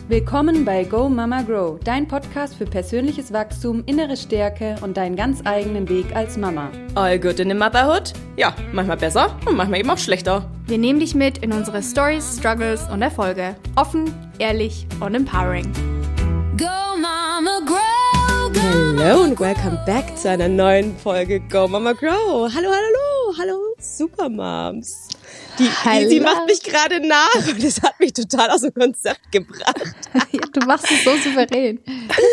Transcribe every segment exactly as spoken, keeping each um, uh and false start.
Willkommen bei Go Mama Grow, dein Podcast für persönliches Wachstum, innere Stärke und deinen ganz eigenen Weg als Mama. All good in the motherhood? Ja, manchmal besser und manchmal eben auch schlechter. Wir nehmen dich mit in unsere Stories, Struggles und Erfolge. Offen, ehrlich und empowering. Go Mama Grow! Go Hello and welcome back zu einer neuen Folge Go Mama Grow. Hallo, hallo, hallo, Supermoms. Die Easy macht mich gerade nach und das hat mich total aus dem Konzept gebracht. Ja, du machst es so souverän.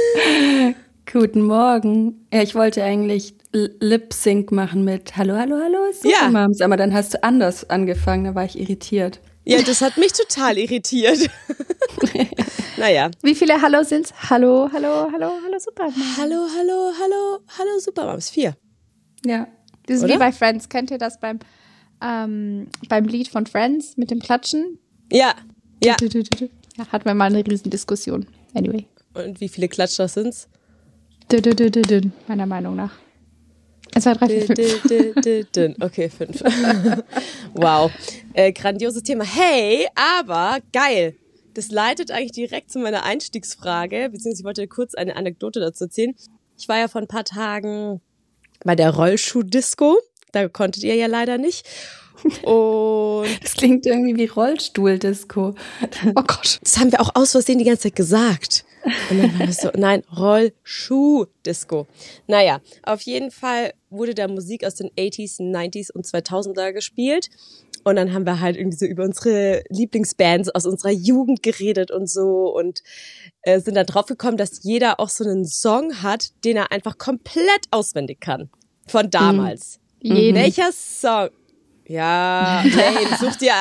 Guten Morgen. Ja, ich wollte eigentlich Lip-Sync machen mit Hallo, hallo, hallo, Supermoms, ja. Aber dann hast du anders angefangen, da war ich irritiert. Ja, das hat mich total irritiert. Naja. Wie viele Hallo sind's? Hallo, hallo, hallo, hallo, Supermoms. Hallo, hallo, hallo, hallo, Supermoms. Vier. Ja. Das ist Oder? Wie bei Friends. Kennt ihr das beim Ähm, beim Lied von Friends mit dem Klatschen? Ja, ja. Ja, hatten wir mal eine Riesendiskussion. Anyway. Und wie viele Klatscher sind's? Meiner Meinung nach. eins, zwei, drei, vier, fünf. Okay, fünf. Wow. Äh, grandioses Thema. Hey, aber geil. Das leitet eigentlich direkt zu meiner Einstiegsfrage, beziehungsweise ich wollte kurz eine Anekdote dazu erzählen. Ich war ja vor ein paar Tagen bei der Rollschuh-Disco. Da konntet ihr ja leider nicht. Und das klingt irgendwie wie Rollstuhl-Disco. Oh Gott. Das haben wir auch aus Versehen die ganze Zeit gesagt. Und dann war das so, nein, Rollschuh-Disco. Naja, auf jeden Fall wurde da Musik aus den achtziger, neunziger und zweitausender gespielt. Und dann haben wir halt irgendwie so über unsere Lieblingsbands aus unserer Jugend geredet und so. Und äh, sind dann drauf gekommen, dass jeder auch so einen Song hat, den er einfach komplett auswendig kann. Von damals. Mhm. Jeden. Welcher Song? Ja, Lane, such dir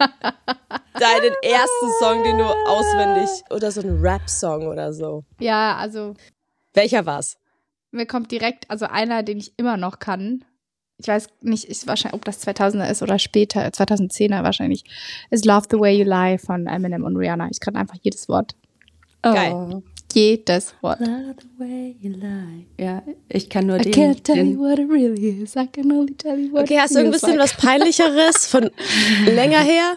deinen ersten Song, den du auswendig, oder so einen Rap-Song oder so. Ja, also. Welcher war's? Mir kommt direkt, also einer, den ich immer noch kann. Ich weiß nicht, ist wahrscheinlich, ob das zweitausender ist oder später, zweitausendzehner wahrscheinlich, ist Love the Way You Lie von Eminem und Rihanna. Ich kann einfach jedes Wort. Oh. Geil. Jedes Wort. Love the way you lie. Ja, ich kann nur I den. I can't tell den you what it really is. I can only tell you what Okay, it hast du ein bisschen like. was Peinlicheres von länger her?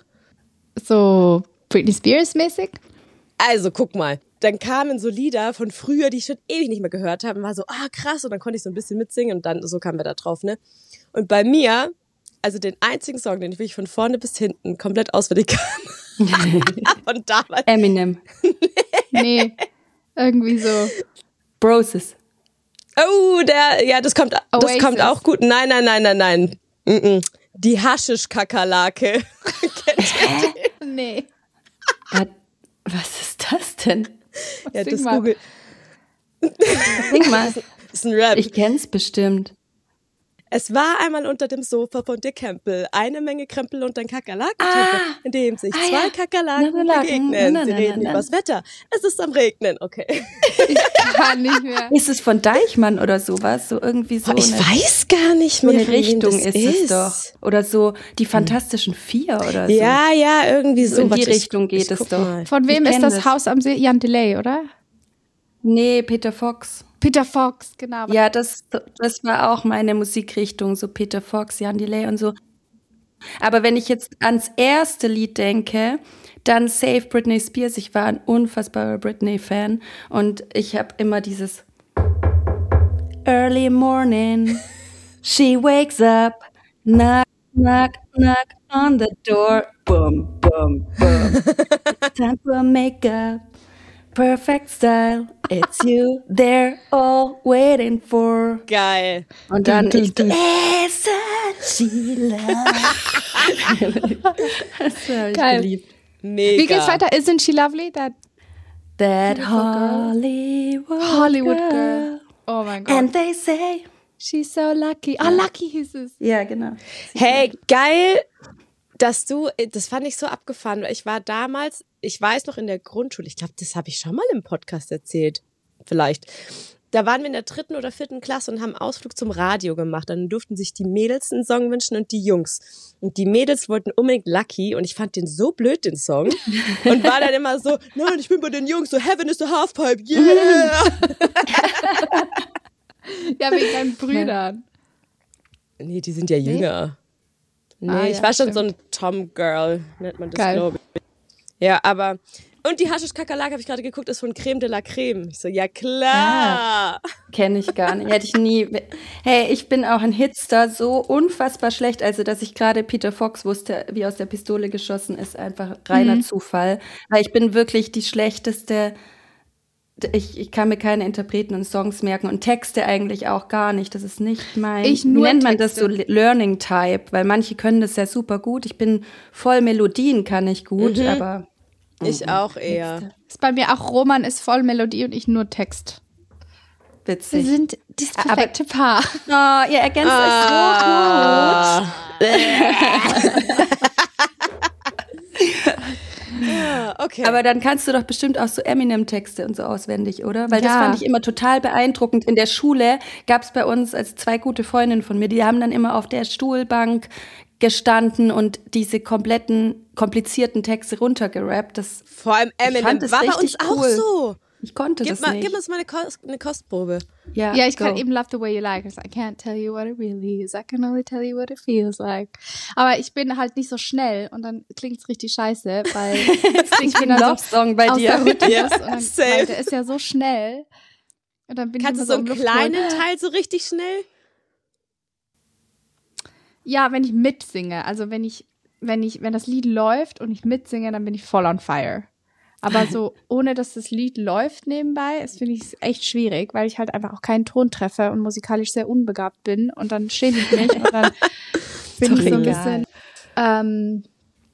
So Britney Spears mäßig? Also, guck mal. Dann kamen so Lieder von früher, die ich schon ewig nicht mehr gehört habe. Und war so, ah, krass. Und dann konnte ich so ein bisschen mitsingen und dann, so kamen wir da drauf, ne? Und bei mir, also den einzigen Song, den ich wirklich von vorne bis hinten komplett auswendig kann. Von damals. Eminem. Nee, irgendwie so. Broses. Oh, der, ja, das kommt, das Oasis. kommt auch gut. Nein, nein, nein, nein, nein. Mm-mm. Die Haschisch-Kakerlake. Nee. Was, was ist das denn? Ja, Sing das mal. Google. Sing mal. Das ist ein Rap. Ich kenn's bestimmt. Es war einmal unter dem Sofa von Dick Campbell eine Menge Krempel und ein Kakerlakentempel, Ah. in dem sich Ah, zwei ja. Kakerlaken Kakerlaken. begegnen. Na, na, Sie na, reden na, na. übers Wetter. Es ist am Regnen. Okay. Ich kann nicht mehr. Ist es von Deichmann oder sowas? So irgendwie so ich eine, weiß gar nicht so mehr, eine von wem Richtung das ist es doch. Oder so die Fantastischen Vier oder so. Ja, ja, irgendwie so. So in die Warte, ich- Richtung geht ich es guck doch. mal. Von wem Ich ist kenn das das. Haus am See? Jan Delay, oder? Nee, Peter Fox. Peter Fox, genau. Ja, das, das war auch meine Musikrichtung, so Peter Fox, Jan Delay und so. Aber wenn ich jetzt ans erste Lied denke, dann Save Britney Spears. Ich war ein unfassbarer Britney-Fan und ich habe immer dieses Early morning, she wakes up, knock, knock, knock on the door, boom, boom, boom. Time for makeup. Perfect style, it's you they're all waiting for. Geil. Und dann Dun, ich dun, dun. Sheila. Das habe ich Geil. geliebt. Mega. Wie geht's weiter? Isn't she lovely? That That Beautiful girl. Hollywood, Hollywood girl. girl. Oh mein Gott. And they say. She's so lucky. Ah, Lucky hieß es. Ja, genau. Hey, geil, dass du, das fand ich so abgefahren. Ich war damals, ich weiß noch in der Grundschule, ich glaube, das habe ich schon mal im Podcast erzählt, vielleicht. Da waren wir in der dritten oder vierten Klasse und haben einen Ausflug zum Radio gemacht. Dann durften sich die Mädels einen Song wünschen und die Jungs. Und die Mädels wollten unbedingt Lucky und ich fand den so blöd, den Song. Und war dann immer so, nein, ich bin bei den Jungs, so Heaven is the Halfpipe, yeah! Ja, wegen deinen Brüdern. Nee, die sind ja jünger. Nee, Ah, ich ja, war schon stimmt. so ein Tom-Girl, nennt man das, Geil. glaube ich. Ja, aber Und die Haschisch-Kakerlake, habe ich gerade geguckt, ist von Creme de la Creme. Ich so, ja klar. Ah, kenne ich gar nicht. Hätte ich nie. Hey, ich bin auch ein Hitster, so unfassbar schlecht. Also, dass ich gerade Peter Fox wusste, wie aus der Pistole geschossen ist, einfach reiner Mhm. Zufall. Weil ich bin wirklich die schlechteste. Ich, ich kann mir keine Interpreten und Songs merken und Texte eigentlich auch gar nicht. Das ist nicht mein. Ich Wie nur nennt man das so? Texte. Learning Type, weil manche können das ja super gut. Ich bin voll Melodien, kann ich gut, Mhm. aber. Ich Mhm. auch eher. Texte. Ist bei mir auch Roman ist voll Melodie und ich nur Text. Wir Witzig. sind das Aber- perfekte Paar. Oh, ihr ergänzt Ah. euch so gut. Ja, okay. Aber dann kannst du doch bestimmt auch so Eminem-Texte und so auswendig, oder? Weil das Ja. fand ich immer total beeindruckend. In der Schule gab es bei uns also zwei gute Freundinnen von mir, die haben dann immer auf der Stuhlbank gestanden und diese kompletten, komplizierten Texte runtergerappt. Das, Vor allem Eminem fand es war bei uns richtig auch cool. so. ich konnte Gib, das mal, nicht. gib uns mal eine, Kost, eine Kostprobe. ja, Ja, ich kann go. eben Love the Way You Like. I can't tell you what it really is. I can only tell you what it feels like. Aber ich bin halt nicht so schnell und dann klingt's richtig scheiße, weil Das klingt wie ein bin dann Love-Song bei aus dir. der Rhythmus Ja, und dann, safe. weil der ist ja so schnell. Und dann bin Kannst du ich so immer einen so im Luftholen. kleinen Teil so richtig schnell? Ja, wenn ich mitsinge. Also wenn ich, wenn ich, wenn das Lied läuft und ich mitsinge, dann bin ich voll on fire. Aber so, ohne dass das Lied läuft nebenbei, ist, finde ich, echt schwierig, weil ich halt einfach auch keinen Ton treffe und musikalisch sehr unbegabt bin. Und dann schäme ich mich und dann bin doch ich so ein egal. bisschen, ähm,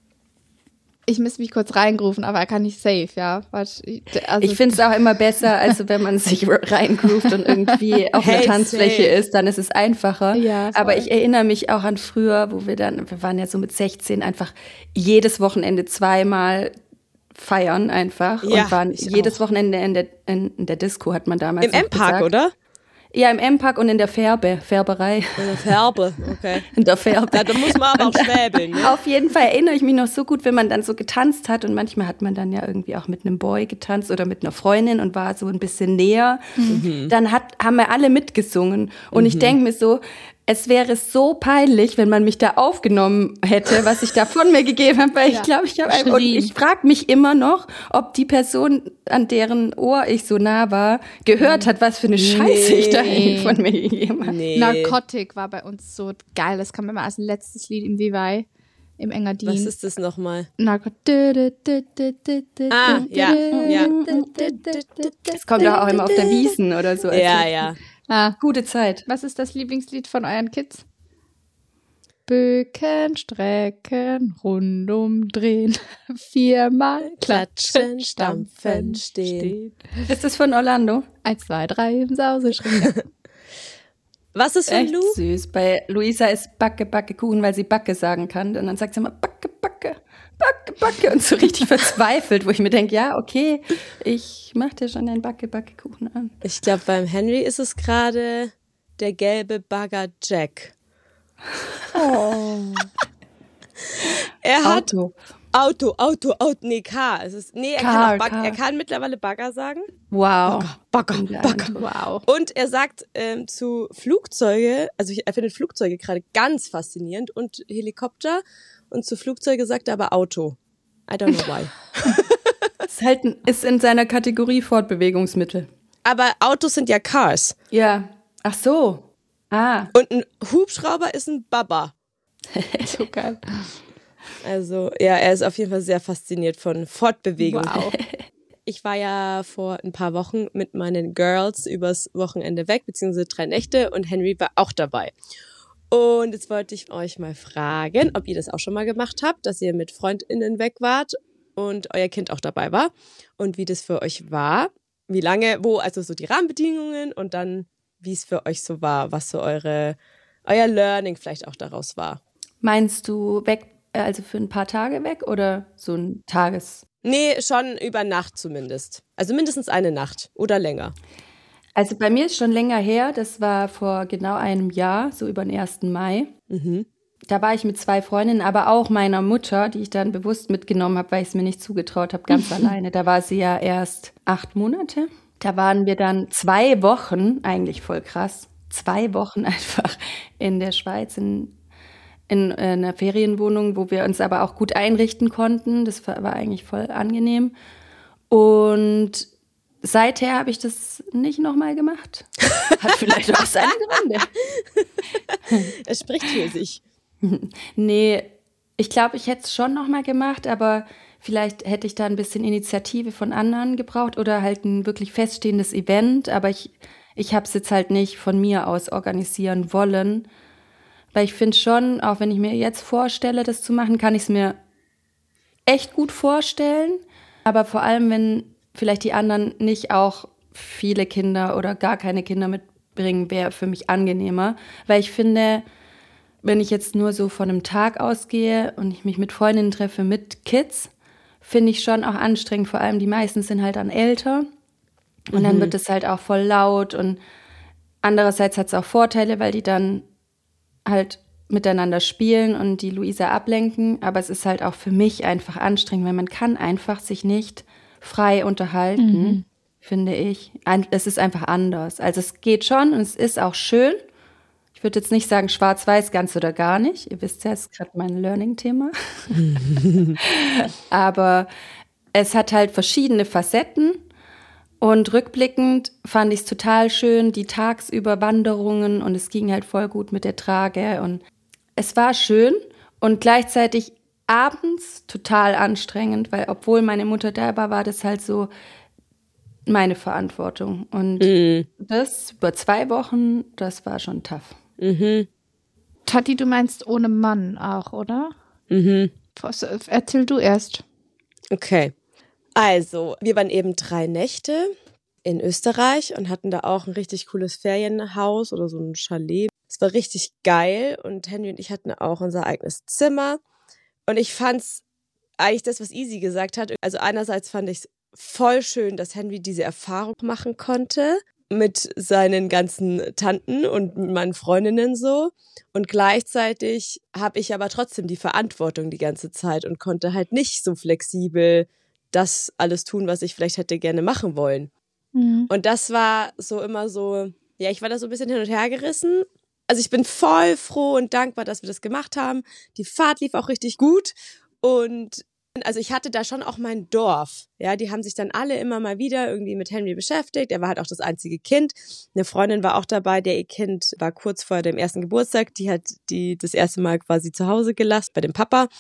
ich müsste mich kurz reingrooven, aber er kann nicht safe, ja. Warte, also, Ich finde es auch immer besser, also wenn man sich reingroovt und irgendwie auf einer Hey, Tanzfläche safe. ist, dann ist es einfacher. Ja, voll. Aber ich erinnere mich auch an früher, wo wir dann, wir waren ja so mit sechzehn einfach jedes Wochenende zweimal feiern einfach Ja, und waren ich jedes auch. Wochenende in der, in, in der Disco, hat man damals Im noch M-Park, gesagt. oder? Ja, im M-Park und in der Färbe, Färberei. Oder Färbe, okay. In der Färbe. Ja, da muss man aber auch schwäbeln, ne? Auf jeden Fall erinnere ich mich noch so gut, wenn man dann so getanzt hat und manchmal hat man dann ja irgendwie auch mit einem Boy getanzt oder mit einer Freundin und war so ein bisschen näher. Dann hat, haben wir alle mitgesungen und ich denke mir so, es wäre so peinlich, wenn man mich da aufgenommen hätte, was ich da von mir gegeben habe, weil Ja. ich glaube, ich habe einfach, und Schrien. ich frage mich immer noch, ob die Person, an deren Ohr ich so nah war, gehört hat, was für eine Scheiße ich da Nee. von mir gegeben habe. Nee. Narcotic war bei uns so geil. Das kam immer als letztes Lied im Vivai, im Engadin. Was ist das nochmal? Narcotic. Ah, ja, ja. Das kommt doch auch immer auf der Wiesen oder so. als Ja, letztes. ja. Ah, Gute Zeit. was ist das Lieblingslied von euren Kids? Böcken, Strecken, rundum drehen, viermal klatschen, stampfen, stehen. Ist das von Orlando? Eins, zwei, drei im Sauseschritt. Was ist von Echt Lou? süß. Bei Luisa ist Backe, Backe, Kuchen, weil sie Backe sagen kann. Und dann sagt sie immer Backe, Backe, Backe, Backe. Und so richtig verzweifelt, wo ich mir denke, ja, okay, ich mach dir schon den Backe, Backe, Kuchen an. Ich glaube, beim Henry ist es gerade der gelbe Bagger Jack. Oh. Er hat Auto. Auto, Auto, Auto, nee, Car. Es ist, nee, er, Car, kann auch Bag, Car. er kann mittlerweile Bagger sagen. Wow. Bagger, Bin Bagger. beeindruckt. Wow. Und er sagt ähm, zu Flugzeuge, also ich, er findet Flugzeuge gerade ganz faszinierend und Helikopter. Und zu Flugzeuge sagt er aber Auto. I don't know why. Ist halt ein, ist in seiner Kategorie Fortbewegungsmittel. Aber Autos sind ja Cars. Ja. Ach so. Ah. Und ein Hubschrauber ist ein Baba. So geil. Also, ja, er ist auf jeden Fall sehr fasziniert von Fortbewegung. Wow. Ich war ja vor ein paar Wochen mit meinen Girls übers Wochenende weg, beziehungsweise drei Nächte, und Henry war auch dabei. Und jetzt wollte ich euch mal fragen, ob ihr das auch schon mal gemacht habt, dass ihr mit FreundInnen weg wart und euer Kind auch dabei war und wie das für euch war, wie lange, wo, also so die Rahmenbedingungen und dann, wie es für euch so war, was so eure, euer Learning vielleicht auch daraus war. Meinst du weg, äh, also für ein paar Tage weg oder so ein Tages? Nee, schon über Nacht zumindest. Also mindestens eine Nacht oder länger. Also bei mir ist schon länger her, das war vor genau einem Jahr, so über den ersten Mai. Mhm. Da war ich mit zwei Freundinnen, aber auch meiner Mutter, die ich dann bewusst mitgenommen habe, weil ich es mir nicht zugetraut habe, ganz alleine. Da war sie ja erst acht Monate. Da waren wir dann zwei Wochen, eigentlich voll krass, zwei Wochen einfach in der Schweiz, in, in, in einer Ferienwohnung, wo wir uns aber auch gut einrichten konnten. Das war, war eigentlich voll angenehm. Und seither habe ich das nicht nochmal gemacht. Hat vielleicht auch seine Gründe. Es spricht für sich. Nee, ich glaube, ich hätte es schon nochmal gemacht, aber vielleicht hätte ich da ein bisschen Initiative von anderen gebraucht oder halt ein wirklich feststehendes Event. Aber ich, ich habe es jetzt halt nicht von mir aus organisieren wollen. Weil ich finde schon, auch wenn ich mir jetzt vorstelle, das zu machen, kann ich es mir echt gut vorstellen. Aber vor allem, wenn vielleicht die anderen nicht auch viele Kinder oder gar keine Kinder mitbringen, wäre für mich angenehmer. Weil ich finde, wenn ich jetzt nur so von einem Tag ausgehe und ich mich mit Freundinnen treffe mit Kids, finde ich schon auch anstrengend. Vor allem die meisten sind halt dann älter. Und mhm. dann wird es halt auch voll laut. Und andererseits hat es auch Vorteile, weil die dann halt miteinander spielen und die Luisa ablenken. Aber es ist halt auch für mich einfach anstrengend, weil man kann einfach sich nicht frei unterhalten, mhm. finde ich. Es ist einfach anders. Also es geht schon und es ist auch schön. Ich würde jetzt nicht sagen schwarz-weiß, ganz oder gar nicht. Ihr wisst ja, es ist gerade mein Learning-Thema. Aber es hat halt verschiedene Facetten. Und rückblickend fand ich es total schön, die tagsüber Wanderungen. Und es ging halt voll gut mit der Trage. Und es war schön und gleichzeitig abends total anstrengend, weil obwohl meine Mutter da war, war das halt so meine Verantwortung. Und mhm. das über zwei Wochen, das war schon tough. Mhm. Tati, du meinst ohne Mann auch, oder? Mhm. Erzähl du erst. Okay. Also, wir waren eben drei Nächte in Österreich und hatten da auch ein richtig cooles Ferienhaus oder so ein Chalet. Es war richtig geil und Henry und ich hatten auch unser eigenes Zimmer. Und ich fand's eigentlich das, was Easy gesagt hat. Also einerseits fand ich es voll schön, dass Henry diese Erfahrung machen konnte mit seinen ganzen Tanten und mit meinen Freundinnen so. Und gleichzeitig habe ich aber trotzdem die Verantwortung die ganze Zeit und konnte halt nicht so flexibel das alles tun, was ich vielleicht hätte gerne machen wollen. Mhm. Und das war so immer so, ja, ich war da so ein bisschen hin und her gerissen. Also ich bin voll froh und dankbar, dass wir das gemacht haben. Die Fahrt lief auch richtig gut und also ich hatte da schon auch mein Dorf. Ja, die haben sich dann alle immer mal wieder irgendwie mit Henry beschäftigt. Er war halt auch das einzige Kind. Eine Freundin war auch dabei, der ihr Kind war kurz vor dem ersten Geburtstag. Die hat die das erste Mal quasi zu Hause gelassen bei dem Papa.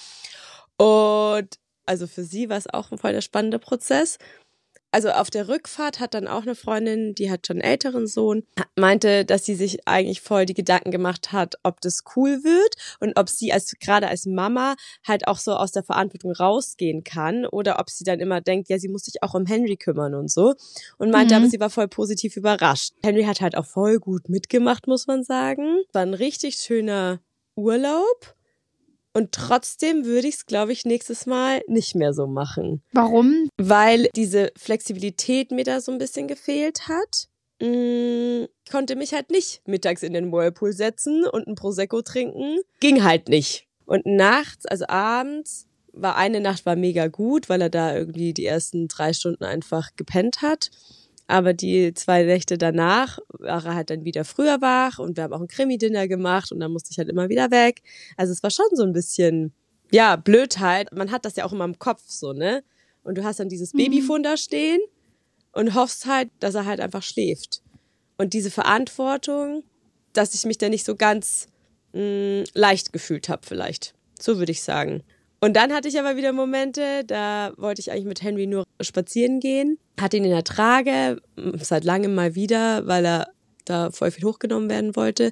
Und also für sie war es auch ein voll der spannende Prozess. Also auf der Rückfahrt hat dann auch eine Freundin, die hat schon einen älteren Sohn, meinte, dass sie sich eigentlich voll die Gedanken gemacht hat, ob das cool wird und ob sie als gerade als Mama halt auch so aus der Verantwortung rausgehen kann oder ob sie dann immer denkt, ja, sie muss sich auch um Henry kümmern und so. Und meinte mhm. aber, sie war voll positiv überrascht. Henry hat halt auch voll gut mitgemacht, muss man sagen. War ein richtig schöner Urlaub. Und trotzdem würde ich es, glaube ich, nächstes Mal nicht mehr so machen. Warum? Weil diese Flexibilität mir da so ein bisschen gefehlt hat. Ich konnte mich halt nicht mittags in den Whirlpool setzen und ein Prosecco trinken. Ging halt nicht. Und nachts, also abends, war eine Nacht war mega gut, weil er da irgendwie die ersten drei Stunden einfach gepennt hat. Aber die zwei Nächte danach war er halt dann wieder früher wach und wir haben auch ein Krimi-Dinner gemacht und dann musste ich halt immer wieder weg. Also es war schon so ein bisschen, ja, blöd halt. Man hat das ja auch immer im Kopf so, ne? Und du hast dann dieses mhm. Babyfon da stehen und hoffst halt, dass er halt einfach schläft. Und diese Verantwortung, dass ich mich da nicht so ganz mh, leicht gefühlt habe vielleicht. So würde ich sagen. Und dann hatte ich aber wieder Momente, da wollte ich eigentlich mit Henry nur spazieren gehen. Hatte ihn in der Trage, seit langem mal wieder, weil er da voll viel hochgenommen werden wollte.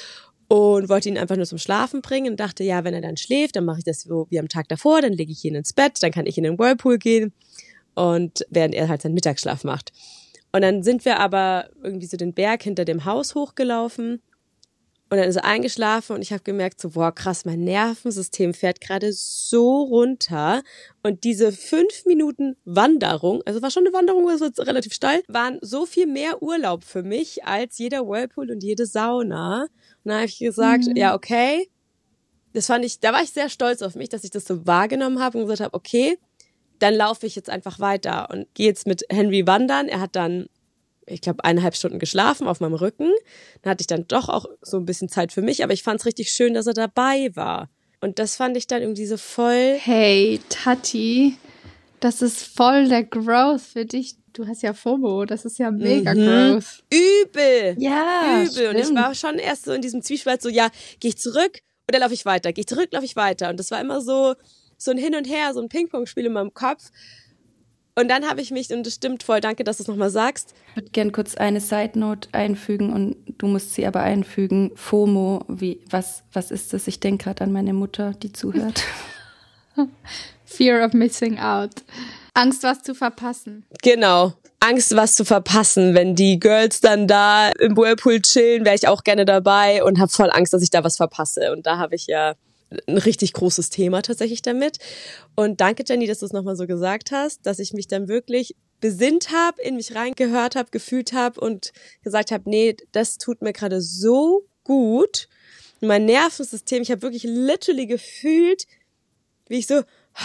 Und wollte ihn einfach nur zum Schlafen bringen und dachte, ja, wenn er dann schläft, dann mache ich das so wie am Tag davor, dann lege ich ihn ins Bett, dann kann ich in den Whirlpool gehen und während er halt seinen Mittagsschlaf macht. Und dann sind wir aber irgendwie so den Berg hinter dem Haus hochgelaufen. Und dann ist er eingeschlafen und ich habe gemerkt, so, boah, krass, mein Nervensystem fährt gerade so runter. Und diese fünf Minuten Wanderung, also war schon eine Wanderung, also relativ steil, waren so viel mehr Urlaub für mich als jeder Whirlpool und jede Sauna. Und dann habe ich gesagt, mhm. ja, okay. Das fand ich, da war ich sehr stolz auf mich, dass ich das so wahrgenommen habe und gesagt habe, okay, dann laufe ich jetzt einfach weiter und gehe jetzt mit Henry wandern. Er hat dann ich glaube, eineinhalb Stunden geschlafen auf meinem Rücken. Dann hatte ich dann doch auch so ein bisschen Zeit für mich, aber ich fand es richtig schön, dass er dabei war. Und das fand ich dann irgendwie so voll... Hey, Tati, Das ist voll der Growth für dich. Du hast ja FOMO, das ist ja mega Mhm. Growth. Übel. Ja, Übel. Und ich stimmt. war schon erst so in diesem Zwiespalt so, ja, gehe ich zurück oder laufe ich weiter? Gehe ich zurück, laufe ich weiter? Und das war immer so, so ein Hin und Her, so ein Ping-Pong-Spiel in meinem Kopf. Und dann habe ich mich, und das stimmt voll, danke, dass du es nochmal sagst. Ich würde gerne kurz eine Side-Note einfügen und du musst sie aber einfügen. FOMO, wie, was, was ist das? Ich denke gerade an meine Mutter, die zuhört. Fear of missing out. Angst, was zu verpassen. Genau. Angst, was zu verpassen. Wenn die Girls dann da im Whirlpool chillen, wäre ich auch gerne dabei und habe voll Angst, dass ich da was verpasse. Und da habe ich ja ein richtig großes Thema tatsächlich damit. Und danke, Jenny, dass du es nochmal so gesagt hast, dass ich mich dann wirklich besinnt habe, in mich reingehört habe, gefühlt habe und gesagt habe, nee, das tut mir gerade so gut. Mein Nervensystem, ich habe wirklich literally gefühlt, wie ich so...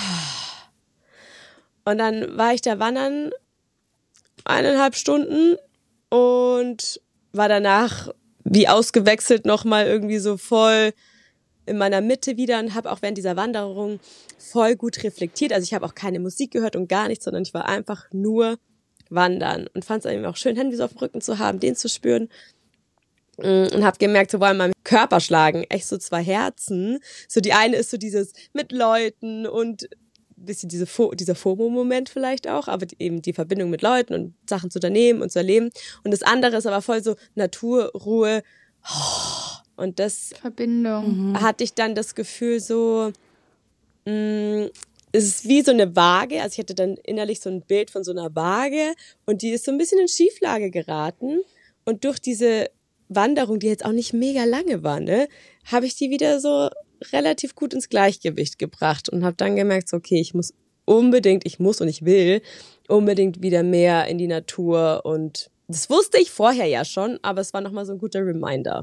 Und dann war ich da wandern eineinhalb Stunden und war danach wie ausgewechselt nochmal irgendwie so voll in meiner Mitte wieder und habe auch während dieser Wanderung voll gut reflektiert. Also ich habe auch keine Musik gehört und gar nichts, sondern ich war einfach nur wandern und fand es auch schön, Hände so auf dem Rücken zu haben, den zu spüren. Und habe gemerkt, so war in meinem Körper schlagen echt so zwei Herzen. So die eine ist so dieses mit Leuten und bisschen diese Fo- dieser FOMO-Moment vielleicht auch, aber die, eben die Verbindung mit Leuten und Sachen zu unternehmen und zu erleben. Und das andere ist aber voll so Natur, Ruhe. Und das Verbindung. mhm. hatte ich dann das Gefühl so, mh, es ist wie so eine Waage. Also ich hatte dann innerlich so ein Bild von so einer Waage und die ist so ein bisschen in Schieflage geraten. Und durch diese Wanderung, die jetzt auch nicht mega lange war, ne, habe ich die wieder so relativ gut ins Gleichgewicht gebracht und habe dann gemerkt, so, okay, ich muss unbedingt, ich muss und ich will unbedingt wieder mehr in die Natur und das wusste ich vorher ja schon, aber es war nochmal so ein guter Reminder.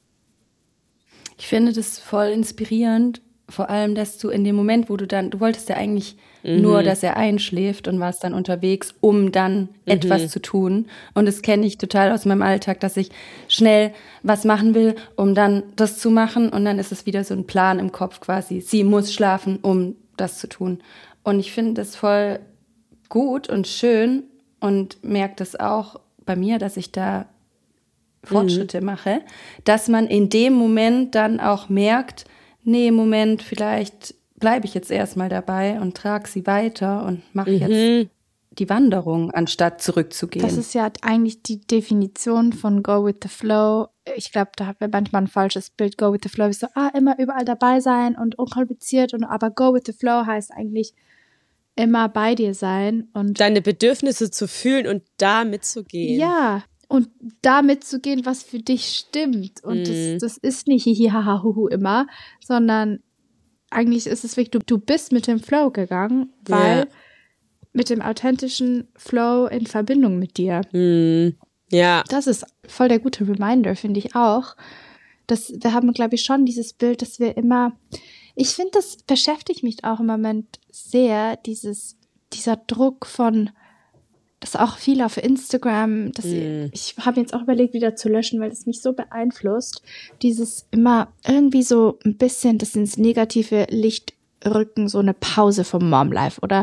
Ich finde das voll inspirierend, vor allem, dass du in dem Moment, wo du dann, du wolltest ja eigentlich mhm. nur, dass er einschläft und warst dann unterwegs, um dann mhm. etwas zu tun. Und das kenne ich total aus meinem Alltag, dass ich schnell was machen will, um dann das zu machen. Und dann ist es wieder so ein Plan im Kopf quasi. Sie muss schlafen, um das zu tun. Und ich finde das voll gut und schön und merke das auch bei mir, dass ich da Fortschritte mhm. mache, dass man in dem Moment dann auch merkt, nee, Moment, vielleicht bleibe ich jetzt erstmal dabei und trage sie weiter und mache mhm. jetzt die Wanderung, anstatt zurückzugehen. Das ist ja eigentlich die Definition von Go with the Flow. Ich glaube, da haben wir manchmal ein falsches Bild. Go with the Flow ist so, ah, immer überall dabei sein und unkompliziert. Und, aber Go with the Flow heißt eigentlich immer bei dir sein. Und deine Bedürfnisse zu fühlen und da mitzugehen. Ja, und da mitzugehen, was für dich stimmt. Und mm. das, das ist nicht hihihahahuhu immer, sondern eigentlich ist es wirklich, du, du bist mit dem Flow gegangen, weil ja. mit dem authentischen Flow in Verbindung mit dir. Mm. Ja. Das ist voll der gute Reminder, finde ich auch. Das, wir haben, glaube ich, schon dieses Bild, dass wir immer, ich finde, das beschäftigt mich auch im Moment sehr, dieses, dieser Druck von, das auch viel auf Instagram, das, mm. ich habe jetzt auch überlegt, wieder zu löschen, weil das mich so beeinflusst, dieses immer irgendwie so ein bisschen das ins negative Licht rücken, so eine Pause vom Momlife oder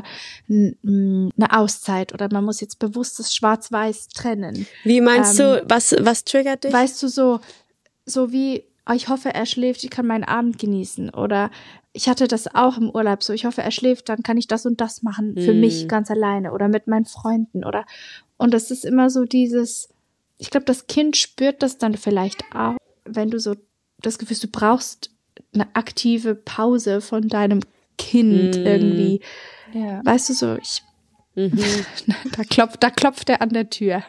n- eine Auszeit oder man muss jetzt bewusst das Schwarz-Weiß trennen. Wie meinst ähm, du, was, was triggert dich? Weißt du, so, so wie, oh, ich hoffe, er schläft, ich kann meinen Abend genießen oder ich hatte das auch im Urlaub so, ich hoffe, er schläft, dann kann ich das und das machen für hm. mich ganz alleine oder mit meinen Freunden oder, und das ist immer so dieses, ich glaube, das Kind spürt das dann vielleicht auch, wenn du so das Gefühl hast, du brauchst eine aktive Pause von deinem Kind hm. irgendwie. Ja. Weißt du so, ich, mhm. da klopft, da klopft er an der Tür.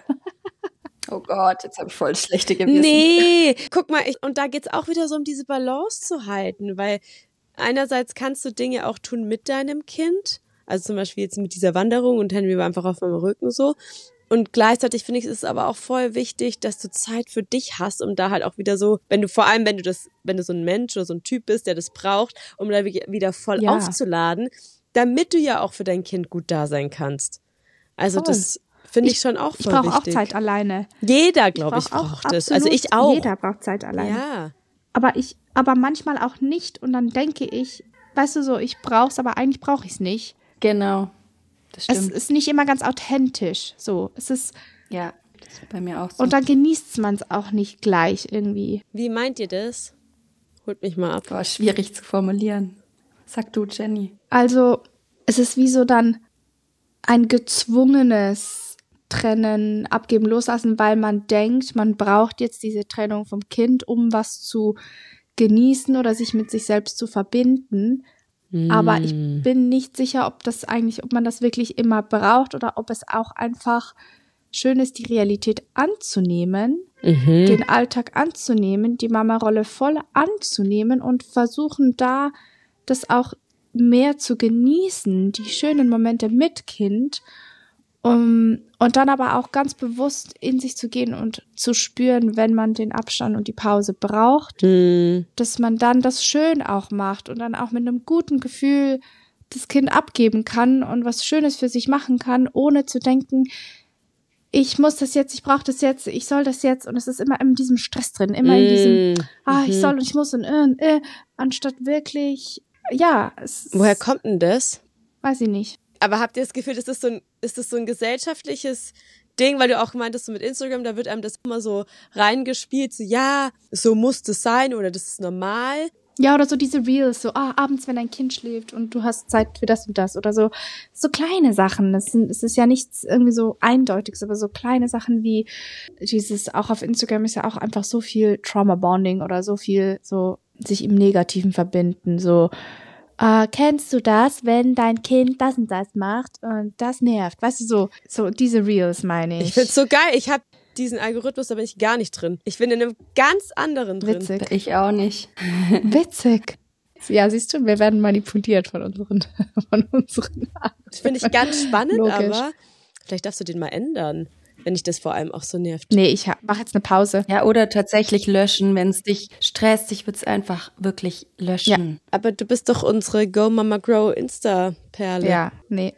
Oh Gott, jetzt habe ich voll schlechte Gewissen. Nee, guck mal, ich, und da geht's auch wieder so um diese Balance zu halten, weil einerseits kannst du Dinge auch tun mit deinem Kind, also zum Beispiel jetzt mit dieser Wanderung und Henry war einfach auf meinem Rücken so. Und gleichzeitig finde ich, ist es aber auch voll wichtig, dass du Zeit für dich hast, um da halt auch wieder so, wenn du vor allem, wenn du das, wenn du so ein Mensch oder so ein Typ bist, der das braucht, um da wieder voll ja. aufzuladen, damit du ja auch für dein Kind gut da sein kannst. Also voll. Das finde ich, ich schon auch voll wichtig. Ich brauche auch wichtig. Zeit alleine. Jeder, glaube ich, ich brauch braucht es. Also ich auch. Jeder braucht Zeit alleine. Ja. Aber ich, aber manchmal auch nicht. Und dann denke ich, weißt du so, ich brauche es, aber eigentlich brauche ich es nicht. Genau. das Es stimmt. ist nicht immer ganz authentisch. So, es ist, Ja, das ist bei mir auch so. und dann genießt man es auch nicht gleich irgendwie. Wie meint ihr das? Holt mich mal ab. Boah, schwierig zu formulieren. Sag du, Jenny. Also, es ist wie so dann ein gezwungenes Trennen, Abgeben, Loslassen, weil man denkt, man braucht jetzt diese Trennung vom Kind, um was zu genießen oder sich mit sich selbst zu verbinden. Mm. Aber ich bin nicht sicher, ob das eigentlich, ob man das wirklich immer braucht oder ob es auch einfach schön ist, die Realität anzunehmen, Mhm. den Alltag anzunehmen, die Mama-Rolle voll anzunehmen und versuchen da das auch mehr zu genießen, die schönen Momente mit Kind, um, und dann aber auch ganz bewusst in sich zu gehen und zu spüren, wenn man den Abstand und die Pause braucht, Mm. dass man dann das schön auch macht und dann auch mit einem guten Gefühl das Kind abgeben kann und was Schönes für sich machen kann, ohne zu denken, ich muss das jetzt, ich brauche das jetzt, ich soll das jetzt, und es ist immer in diesem Stress drin, immer in diesem, Mm. ah, ich Mhm. soll und ich muss und äh, äh, anstatt wirklich, ja, es Woher kommt denn das? weiß ich nicht. Aber habt ihr das Gefühl, das ist so ein, ist das so ein gesellschaftliches Ding, weil du auch gemeint hast, so mit Instagram, da wird einem das immer so reingespielt, so ja, so muss das sein oder das ist normal. Ja, oder so diese Reels, so ah, abends, wenn dein Kind schläft und du hast Zeit für das und das oder so, so kleine Sachen. Das sind, es ist ja nichts irgendwie so Eindeutiges, aber so kleine Sachen wie dieses, auch auf Instagram ist ja auch einfach so viel Trauma-Bonding oder so viel so sich im Negativen verbinden, so äh, kennst du das, wenn dein Kind das und das macht und das nervt? Weißt du, so, so diese Reels meine ich. Ich find's so geil. Ich habe diesen Algorithmus, da bin ich gar nicht drin. Ich bin in einem ganz anderen drin. Witzig. Ich auch nicht. Witzig. Ja, siehst du, wir werden manipuliert von unseren, von unseren. Das finde ich ganz spannend, Logisch. aber vielleicht darfst du den mal ändern, wenn dich das vor allem auch so nervt. Nee, ich mache jetzt eine Pause. Ja, oder tatsächlich löschen, wenn es dich stresst. Ich würde es einfach wirklich löschen. Aber du bist doch unsere Go Mama Grow Insta-Perle. Ja, nee.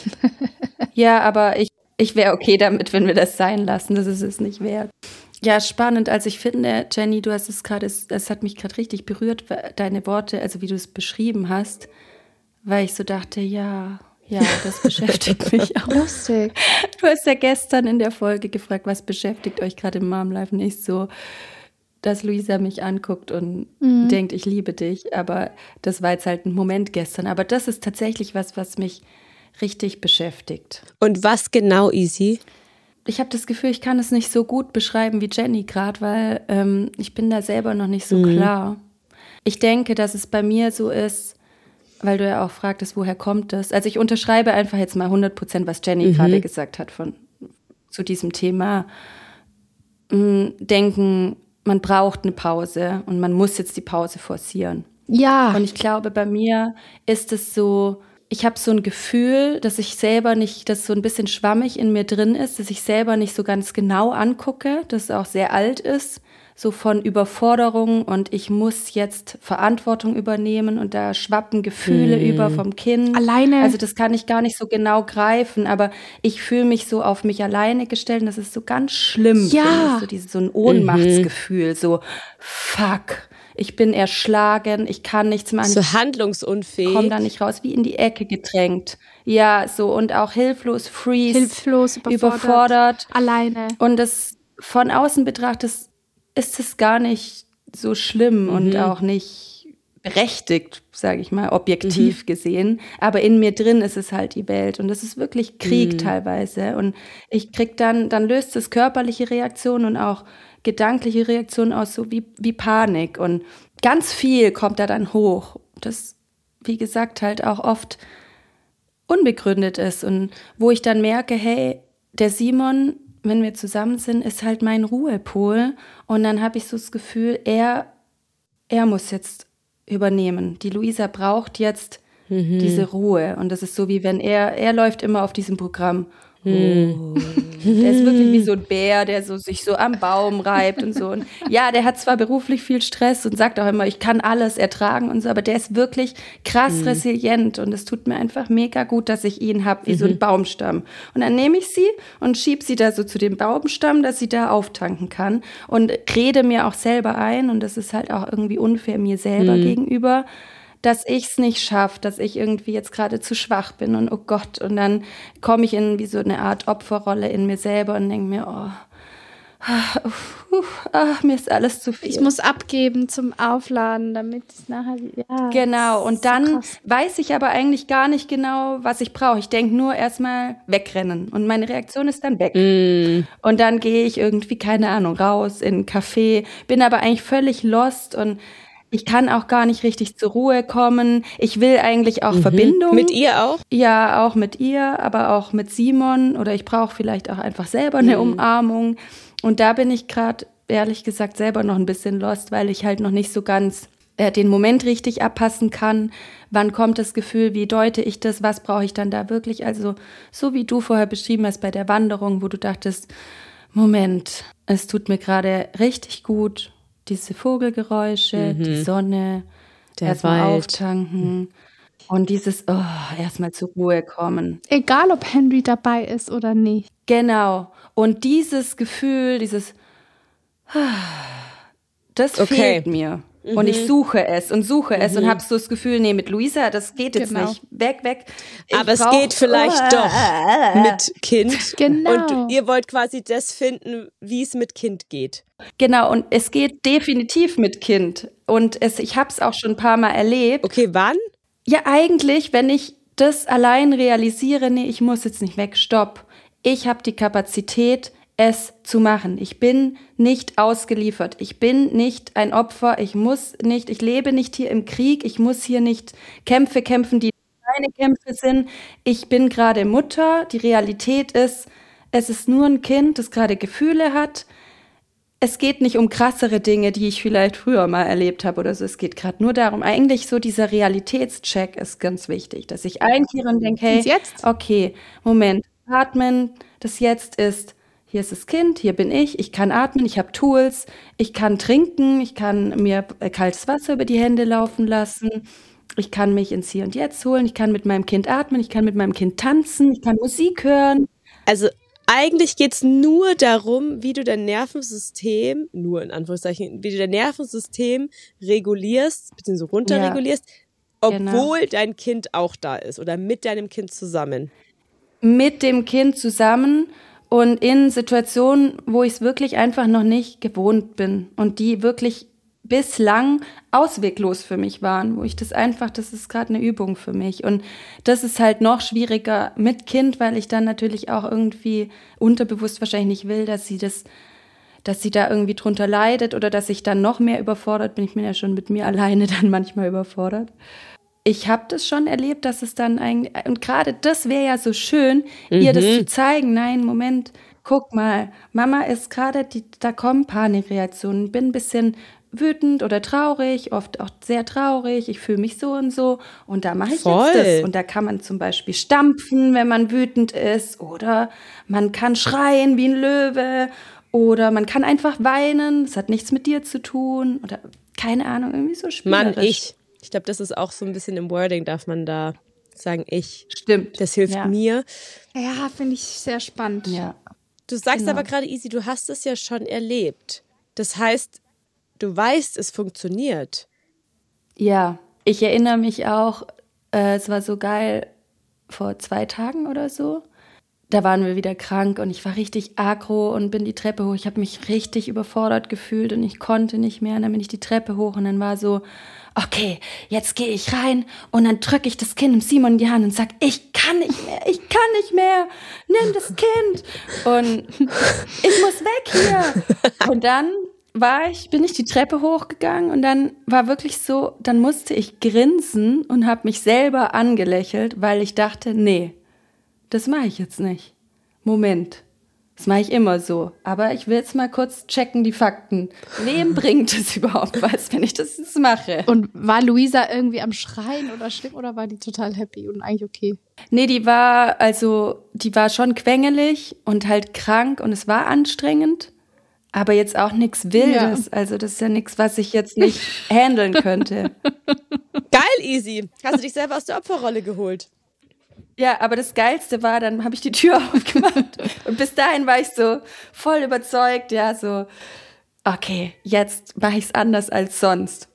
Ja, aber ich, ich wäre okay damit, wenn wir das sein lassen. Das ist es nicht wert. Ja, spannend. Also ich finde, Jenny, du hast es gerade, es, es hat mich gerade richtig berührt, deine Worte, also wie du es beschrieben hast, weil ich so dachte, ja, ja, das beschäftigt mich auch. Lustig. Du hast ja gestern in der Folge gefragt, was beschäftigt euch gerade im Mom Life? Nicht so, dass Luisa mich anguckt und Mhm. denkt, ich liebe dich. Aber das war jetzt halt ein Moment gestern. Aber das ist tatsächlich was, was mich richtig beschäftigt. Und was genau, Easy? Ich habe das Gefühl, ich kann es nicht so gut beschreiben wie Jenny gerade, weil ähm, ich bin da selber noch nicht so Mhm. klar. Ich denke, dass es bei mir so ist, weil du ja auch fragtest, woher kommt das? Also ich unterschreibe einfach jetzt mal hundert Prozent, was Jenny Mhm. gerade gesagt hat von, zu diesem Thema. Mm, Denken, man braucht eine Pause und man muss jetzt die Pause forcieren. Ja. Und ich glaube, bei mir ist es so, ich habe so ein Gefühl, dass ich selber nicht, dass so ein bisschen schwammig in mir drin ist, dass ich selber nicht so ganz genau angucke, dass es auch sehr alt ist, so von Überforderung und ich muss jetzt Verantwortung übernehmen und da schwappen Gefühle Hm. über vom Kind. Alleine. Also das kann ich gar nicht so genau greifen, aber ich fühle mich so auf mich alleine gestellt und das ist so ganz schlimm. Ja. finde ich, so dieses so ein Ohnmachtsgefühl, so fuck, ich bin erschlagen, ich kann nichts machen, So ich handlungsunfähig. komme da nicht raus, wie in die Ecke gedrängt. Ja, so und auch hilflos, freeze, Hilflos, überfordert, überfordert. alleine. Und das von außen betrachtet ist es gar nicht so schlimm und auch nicht berechtigt, sage ich mal, objektiv gesehen. Aber in mir drin ist es halt die Welt und das ist wirklich Krieg teilweise. Und ich krieg dann, dann löst es körperliche Reaktionen und auch gedankliche Reaktionen aus, so wie, wie Panik. Und ganz viel kommt da dann hoch. Das, wie gesagt, halt auch oft unbegründet ist und wo ich dann merke, hey, der Simon, wenn wir zusammen sind, ist halt mein Ruhepol und dann habe ich so das Gefühl, er, er muss jetzt übernehmen. Die Luisa braucht jetzt diese Ruhe und das ist so, wie wenn er, er läuft immer auf diesem Programm. Oh. Der ist wirklich wie so ein Bär, der so sich so am Baum reibt und so. Und ja, der hat zwar beruflich viel Stress und sagt auch immer, ich kann alles ertragen und so, aber der ist wirklich krass Mhm. resilient und es tut mir einfach mega gut, dass ich ihn habe, wie so ein Baumstamm. Und dann nehme ich sie und schieb sie da so zu dem Baumstamm, dass sie da auftanken kann und rede mir auch selber ein und das ist halt auch irgendwie unfair mir selber gegenüber, dass ich es nicht schaffe, dass ich irgendwie jetzt gerade zu schwach bin und oh Gott, und dann komme ich in wie so eine Art Opferrolle in mir selber und denke mir, oh, ah, uff, uff, ah, mir ist alles zu viel. Ich muss abgeben zum Aufladen, damit es nachher, ja. Genau, und so dann krass. weiß ich aber eigentlich gar nicht genau, was ich brauche. Ich denke nur erstmal wegrennen und meine Reaktion ist dann weg. Mm. Und dann gehe ich irgendwie, keine Ahnung, raus in ein Café, bin aber eigentlich völlig lost und ich kann auch gar nicht richtig zur Ruhe kommen. Ich will eigentlich auch Mhm. Verbindung. Mit ihr auch? Ja, auch mit ihr, aber auch mit Simon oder ich brauche vielleicht auch einfach selber eine Mhm. Umarmung. Und da bin ich gerade, ehrlich gesagt, selber noch ein bisschen lost, weil ich halt noch nicht so ganz äh, den Moment richtig abpassen kann. Wann kommt das Gefühl, wie deute ich das, was brauche ich dann da wirklich? Also so wie du vorher beschrieben hast bei der Wanderung, wo du dachtest, Moment, es tut mir gerade richtig gut, diese Vogelgeräusche, Mhm. die Sonne, Der erstmal Wald. auftanken und dieses, oh, erstmal zur Ruhe kommen. Egal, ob Henry dabei ist oder nicht. Genau. Und dieses Gefühl, dieses, das Okay. fehlt mir. Und ich suche es und suche es und habe so das Gefühl, nee, mit Luisa, das geht jetzt Genau. nicht. Weg, weg. Ich Aber es brauch- geht vielleicht Oh, doch mit Kind. Genau. Und ihr wollt quasi das finden, wie es mit Kind geht. Genau, und es geht definitiv mit Kind. Und es, ich habe es auch schon ein paar Mal erlebt. Okay, wann? Ja, eigentlich, wenn ich das allein realisiere, nee, ich muss jetzt nicht weg, stopp. Ich habe die Kapazität, es zu machen. Ich bin nicht ausgeliefert. Ich bin nicht ein Opfer. Ich muss nicht, ich lebe nicht hier im Krieg. Ich muss hier nicht Kämpfe kämpfen, die keine Kämpfe sind. Ich bin gerade Mutter. Die Realität ist, es ist nur ein Kind, das gerade Gefühle hat. Es geht nicht um krassere Dinge, die ich vielleicht früher mal erlebt habe oder so. Es geht gerade nur darum, eigentlich so dieser Realitätscheck ist ganz wichtig, dass ich einkehre und denke, hey, Und jetzt? okay, Moment, atmen, das Jetzt ist, hier ist das Kind, hier bin ich, ich kann atmen, ich habe Tools, ich kann trinken, ich kann mir äh, kaltes Wasser über die Hände laufen lassen, ich kann mich ins Hier und Jetzt holen, ich kann mit meinem Kind atmen, ich kann mit meinem Kind tanzen, ich kann Musik hören. Also eigentlich geht's nur darum, wie du dein Nervensystem, nur in Anführungszeichen, wie du dein Nervensystem regulierst, beziehungsweise runterregulierst, genau. obwohl dein Kind auch da ist oder mit deinem Kind zusammen. Mit dem Kind zusammen und in Situationen, wo ich es wirklich einfach noch nicht gewohnt bin und die wirklich bislang ausweglos für mich waren, wo ich das einfach, das ist gerade eine Übung für mich und das ist halt noch schwieriger mit Kind, weil ich dann natürlich auch irgendwie unterbewusst wahrscheinlich nicht will, dass sie das, dass sie da irgendwie drunter leidet oder dass ich dann noch mehr überfordert bin. Ich bin ja schon mit mir alleine dann manchmal überfordert. Ich habe das schon erlebt, dass es dann eigentlich, und gerade das wäre ja so schön, ihr das zu zeigen. Nein, Moment, guck mal, Mama ist gerade, die- da kommen Panikreaktionen, bin ein bisschen wütend oder traurig, oft auch sehr traurig, ich fühle mich so und so und da mache ich Voll. jetzt das. Und da kann man zum Beispiel stampfen, wenn man wütend ist oder man kann schreien wie ein Löwe oder man kann einfach weinen, das hat nichts mit dir zu tun oder keine Ahnung, irgendwie so spielerisch. Mann, ich. Ich glaube, das ist auch so ein bisschen im Wording, darf man da sagen, ich. Stimmt. Das hilft ja. mir. Ja, finde ich sehr spannend. Ja. Du sagst Genau. aber gerade, Easy, du hast es ja schon erlebt. Das heißt, du weißt, es funktioniert. Ja, ich erinnere mich auch, äh, es war so geil, vor zwei Tagen oder so, da waren wir wieder krank und ich war richtig aggro und bin die Treppe hoch. Ich habe mich richtig überfordert gefühlt und ich konnte nicht mehr. Und dann bin ich die Treppe hoch und dann war so, okay, jetzt gehe ich rein und dann drücke ich das Kind dem Simon in die Hand und sag, ich kann nicht mehr, ich kann nicht mehr, nimm das Kind und ich muss weg hier. Und dann war ich, bin ich die Treppe hochgegangen und dann war wirklich so, dann musste ich grinsen und habe mich selber angelächelt, weil ich dachte, nee, das mache ich jetzt nicht. Moment, das mache ich immer so. Aber ich will jetzt mal kurz checken die Fakten. Wem bringt es überhaupt was, wenn ich das jetzt mache? Und war Luisa irgendwie am Schreien oder schlimm oder war die total happy und eigentlich okay? Nee, die war, also, die war schon quengelig und halt krank und es war anstrengend. Aber jetzt auch nichts Wildes. Ja. Also das ist ja nichts, was ich jetzt nicht handeln könnte. Geil, Easy. Hast du dich selber aus der Opferrolle geholt? Ja, aber das Geilste war, dann habe ich die Tür aufgemacht und bis dahin war ich so voll überzeugt, ja, so, okay, jetzt mache ich es anders als sonst.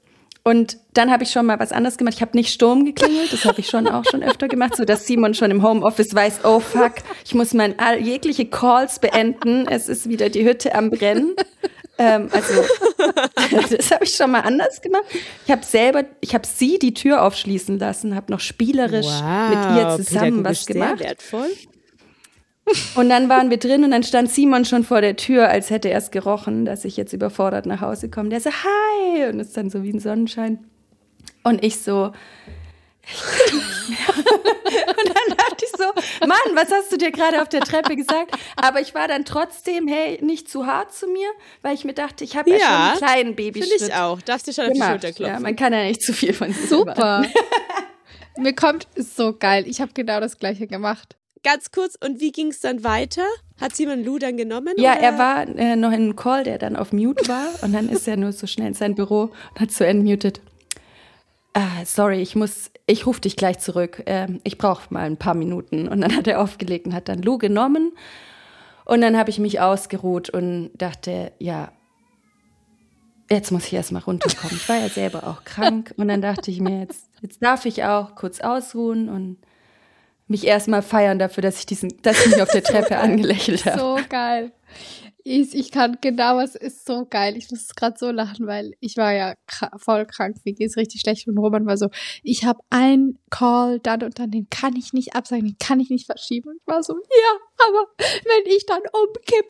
Und dann habe ich schon mal was anderes gemacht. Ich habe nicht Sturm geklingelt, das habe ich schon auch schon öfter gemacht, so dass Simon schon im Homeoffice weiß, oh fuck, ich muss mein all, jegliche Calls beenden, es ist wieder die Hütte am Brennen. Ähm, also das habe ich schon mal anders gemacht. Ich habe selber, ich habe sie die Tür aufschließen lassen, habe noch spielerisch wow, mit ihr zusammen was gemacht. Sehr wertvoll. Und dann waren wir drin und dann stand Simon schon vor der Tür, als hätte er es gerochen, dass ich jetzt überfordert nach Hause komme. Der so, hi! Und ist dann so wie ein Sonnenschein. Und ich so, ich kann nicht mehr. Und dann dachte ich so, Mann, was hast du dir gerade auf der Treppe gesagt? Aber ich war dann trotzdem, hey, nicht zu hart zu mir, weil ich mir dachte, ich habe ja, ja schon einen kleinen Babyschritt. Finde ich auch. Darfst dir schon auf gemacht. Die Schulter klopfen. Ja, man kann ja nicht zu viel von sich Super. Mir kommt, ist so geil. Ich habe genau das Gleiche gemacht. Ganz kurz, und wie ging es dann weiter? Hat Simon Lou dann genommen? Ja, oder? er war äh, noch in einem Call, der dann auf Mute war. Und dann ist er nur so schnell in sein Büro und hat so entmutet. Ah, sorry, ich muss, ich rufe dich gleich zurück. Ähm, ich brauche mal ein paar Minuten. Und dann hat er aufgelegt und hat dann Lou genommen. Und dann habe ich mich ausgeruht und dachte, ja, jetzt muss ich erst mal runterkommen. Ich war ja selber auch krank. Und dann dachte ich mir, jetzt, jetzt darf ich auch kurz ausruhen und mich erstmal feiern dafür, dass ich diesen, dass ich mich auf der Treppe angelächelt habe. So geil. Ich, ich kann genau, es ist so geil. Ich muss gerade so lachen, weil ich war ja kr- voll krank. Mir geht's richtig schlecht. Und Roman war so, ich habe einen Call, dann und dann, den kann ich nicht absagen, den kann ich nicht verschieben. Und ich war so, ja, aber wenn ich dann umkippe.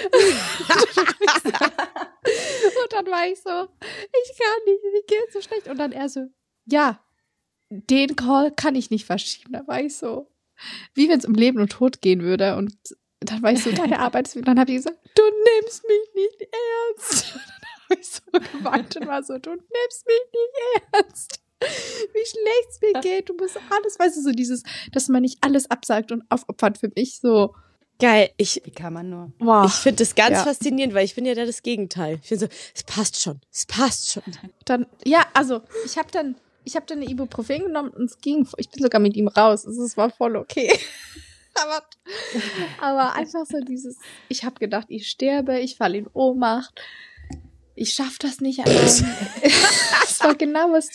Und dann war ich so, ich kann nicht, mir geht's so schlecht. Und dann er so, ja, den Call kann ich nicht verschieben. Da war ich so, wie wenn es um Leben und Tod gehen würde. Und dann war ich so, deine Arbeit. Und dann habe ich gesagt, du nimmst mich nicht ernst. Und dann habe ich so geweint und war so, du nimmst mich nicht ernst. Wie schlecht es mir geht. Du musst alles, weißt du, so dieses, dass man nicht alles absagt und aufopfert für mich. So geil. Ich, Wie kann man nur? wow. Ich finde das ganz Ja. faszinierend, weil ich bin ja da das Gegenteil. Ich finde so, es passt schon, es passt schon. Dann, ja, also ich habe dann, ich habe dann eine Ibuprofen genommen und es ging. Ich bin sogar mit ihm raus. Also, es war voll okay. aber, aber einfach so dieses, ich habe gedacht, ich sterbe, ich falle in Ohnmacht. Ich schaffe das nicht allein. Das war genau was.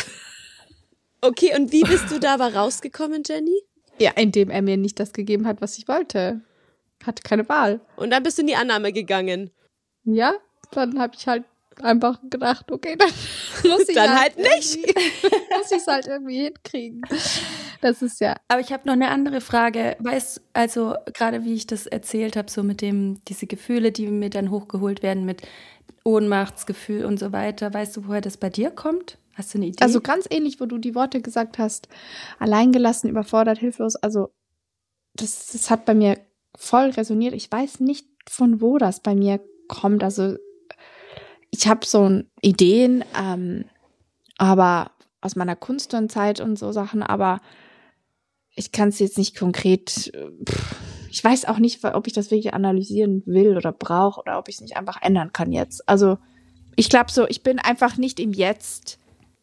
Okay, und wie bist du da aber rausgekommen, Jenny? Ja, indem er mir nicht das gegeben hat, was ich wollte. Hatte keine Wahl. Und dann bist du in die Annahme gegangen. Ja, dann habe ich halt einfach gedacht, okay, dann muss ich Dann halt nicht. muss ich es halt irgendwie hinkriegen. Das ist ja. Aber ich habe noch eine andere Frage. Weißt, also gerade wie ich das erzählt habe, so mit dem, diese Gefühle, die mir dann hochgeholt werden mit Ohnmachtsgefühl und so weiter. Weißt du, woher das bei dir kommt? Hast du eine Idee? Also ganz ähnlich, wo du die Worte gesagt hast, alleingelassen, überfordert, hilflos. Also das, das hat bei mir voll resoniert. Ich weiß nicht, von wo das bei mir kommt. Also ich habe so Ideen, ähm, aber aus meiner Kunstturnzeit und so Sachen, aber ich kann es jetzt nicht konkret, pff, ich weiß auch nicht, ob ich das wirklich analysieren will oder brauche oder ob ich es nicht einfach ändern kann jetzt. Also ich glaube so, ich bin einfach nicht im Jetzt.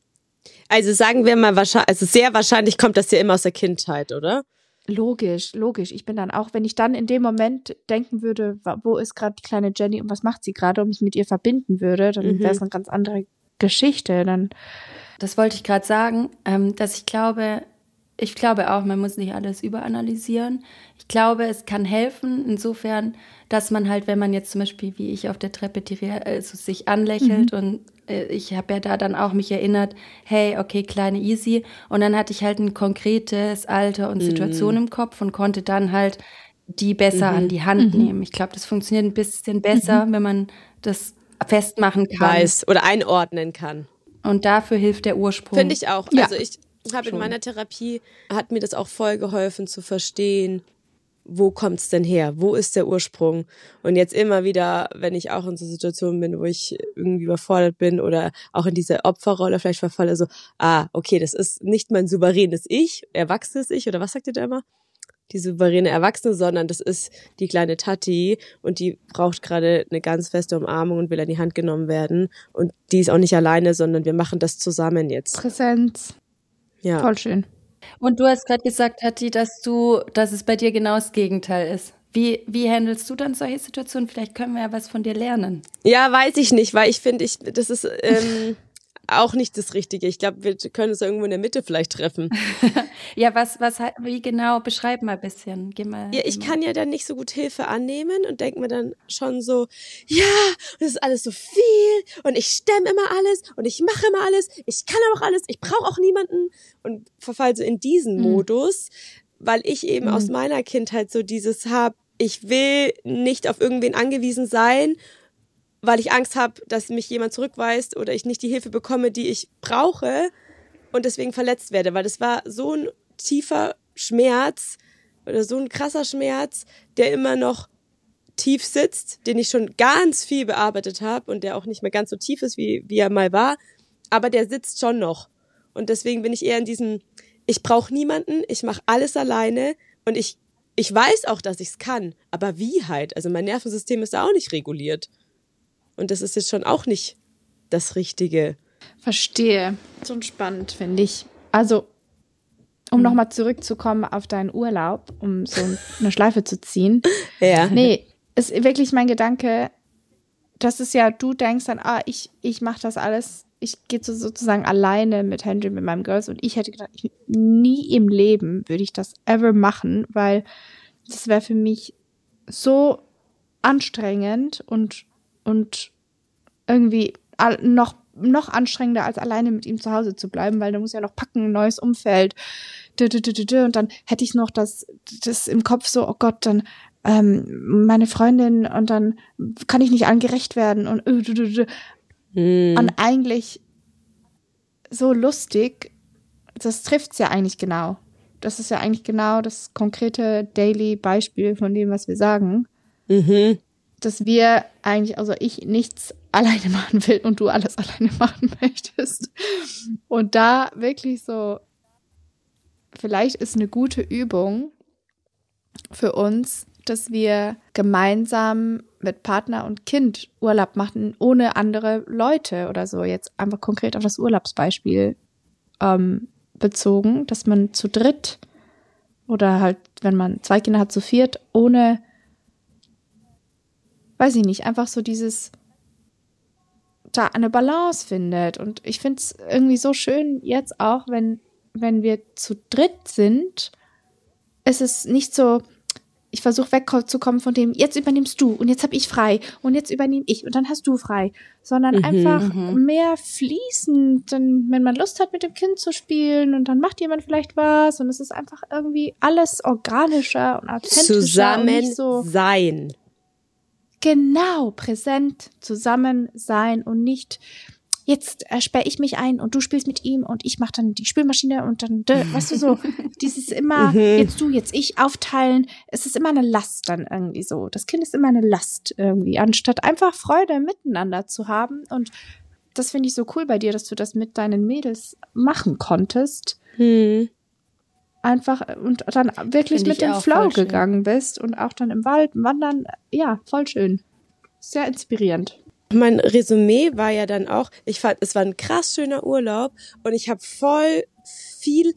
Also sagen wir mal, wahrscheinlich, also sehr wahrscheinlich kommt das ja immer aus der Kindheit, oder? Logisch, logisch. Ich bin dann auch, wenn ich dann in dem Moment denken würde, wo ist gerade die kleine Jenny und was macht sie gerade und mich mit ihr verbinden würde, dann Mhm. wäre es eine ganz andere Geschichte. Dann Das wollte ich gerade sagen, ähm, dass ich glaube, ich glaube auch, man muss nicht alles überanalysieren. Ich glaube, es kann helfen, insofern, dass man halt, wenn man jetzt zum Beispiel, wie ich auf der Treppe, die, Rea- also sich anlächelt Mhm. und äh, ich habe ja da dann auch mich erinnert, hey, okay, kleine Easy. Und dann hatte ich halt ein konkretes Alter und Situation im Kopf und konnte dann halt die besser Mhm. an die Hand Mhm. nehmen. Ich glaube, das funktioniert ein bisschen besser, wenn man das festmachen kann. Weiß oder einordnen kann. Und dafür hilft der Ursprung. Finde ich auch. Ja. Also ich habe in Schon. meiner Therapie, hat mir das auch voll geholfen zu verstehen, wo kommt's denn her? Wo ist der Ursprung? Und jetzt immer wieder, wenn ich auch in so Situationen bin, wo ich irgendwie überfordert bin oder auch in diese Opferrolle vielleicht verfalle, so, ah, okay, das ist nicht mein souveränes Ich, erwachsenes Ich, oder was sagt ihr da immer? Die souveräne Erwachsene, sondern das ist die kleine Tati und die braucht gerade eine ganz feste Umarmung und will an die Hand genommen werden. Und die ist auch nicht alleine, sondern wir machen das zusammen jetzt. Präsenz. Ja. Voll schön. Und du hast gerade gesagt, Hatti, dass du, dass es bei dir genau das Gegenteil ist. Wie, wie handelst du dann solche Situationen? Vielleicht können wir ja was von dir lernen. Ja, weiß ich nicht, weil ich finde, ich, das ist, ähm, auch nicht das Richtige. Ich glaube, wir können uns irgendwo in der Mitte vielleicht treffen. Ja, was, was, wie genau? Beschreib mal ein bisschen. Geh mal. Ja, ich geh mal. kann ja dann nicht so gut Hilfe annehmen und denke mir dann schon so, ja, das ist alles so viel und ich stemme immer alles und ich mache immer alles, ich kann auch alles, ich brauche auch niemanden und verfall so in diesen Mhm. Modus, weil ich eben Mhm. aus meiner Kindheit so dieses habe, ich will nicht auf irgendwen angewiesen sein, weil ich Angst habe, dass mich jemand zurückweist oder ich nicht die Hilfe bekomme, die ich brauche und deswegen verletzt werde, weil das war so ein tiefer Schmerz oder so ein krasser Schmerz, der immer noch tief sitzt, den ich schon ganz viel bearbeitet habe und der auch nicht mehr ganz so tief ist, wie, wie er mal war, aber der sitzt schon noch. Und deswegen bin ich eher in diesem, ich brauche niemanden, ich mache alles alleine und ich, ich weiß auch, dass ich es kann, aber wie halt? Also mein Nervensystem ist da auch nicht reguliert. Und das ist jetzt schon auch nicht das Richtige. Verstehe. So spannend, finde ich. Also, um Mhm. nochmal zurückzukommen auf deinen Urlaub, um so eine Schleife zu ziehen. Ja. Nee, ist wirklich mein Gedanke, das ist ja, du denkst dann, ah, ich, ich mache das alles, ich gehe so, sozusagen alleine mit Henry, mit meinem Girls und ich hätte gedacht, ich, nie im Leben würde ich das ever machen, weil das wäre für mich so anstrengend und, und irgendwie all, noch, noch anstrengender, als alleine mit ihm zu Hause zu bleiben, weil du musst ja noch packen, ein neues Umfeld, dü, dü, dü, dü, dü. Und dann hätte ich noch das, das im Kopf so, oh Gott, dann ähm, meine Freundin und dann kann ich nicht allen gerecht werden und äh, dü, dü, dü. Hm. Und eigentlich so lustig, das trifft's ja eigentlich genau. Das ist ja eigentlich genau das konkrete Daily-Beispiel von dem, was wir sagen. Mhm. Dass wir eigentlich, also ich nichts alleine machen will und du alles alleine machen möchtest. Und da wirklich so, vielleicht ist eine gute Übung für uns, dass wir gemeinsam mit Partner und Kind Urlaub machen, ohne andere Leute oder so. Jetzt einfach konkret auf das Urlaubsbeispiel ähm, bezogen, dass man zu dritt oder halt, wenn man zwei Kinder hat, zu viert, ohne, weiß ich nicht, einfach so dieses, da eine Balance findet. Und ich finde es irgendwie so schön jetzt auch, wenn, wenn wir zu dritt sind, ist es nicht so, ich versuche wegzukommen von dem, jetzt übernimmst du und jetzt habe ich frei und jetzt übernehme ich und dann hast du frei, sondern Mhm, einfach mhm. mehr fließend, dann, wenn man Lust hat, mit dem Kind zu spielen und dann macht jemand vielleicht was und es ist einfach irgendwie alles organischer und authentischer und Zusammen nicht so sein. genau präsent zusammen sein und nicht jetzt äh, sperre ich mich ein und du spielst mit ihm und ich mache dann die Spülmaschine und dann, dö, weißt du so, dieses immer, Mhm. jetzt du, jetzt ich, aufteilen, es ist immer eine Last dann irgendwie so. Das Kind ist immer eine Last irgendwie, anstatt einfach Freude miteinander zu haben. Und das finde ich so cool bei dir, dass du das mit deinen Mädels machen konntest. Hm. Einfach und dann wirklich Finde mit ich dem auch Flow voll schön. gegangen bist und auch dann im Wald wandern. Ja, voll schön. Sehr inspirierend. Mein Resümee war ja dann auch, ich fand, es war ein krass schöner Urlaub und ich habe voll viel,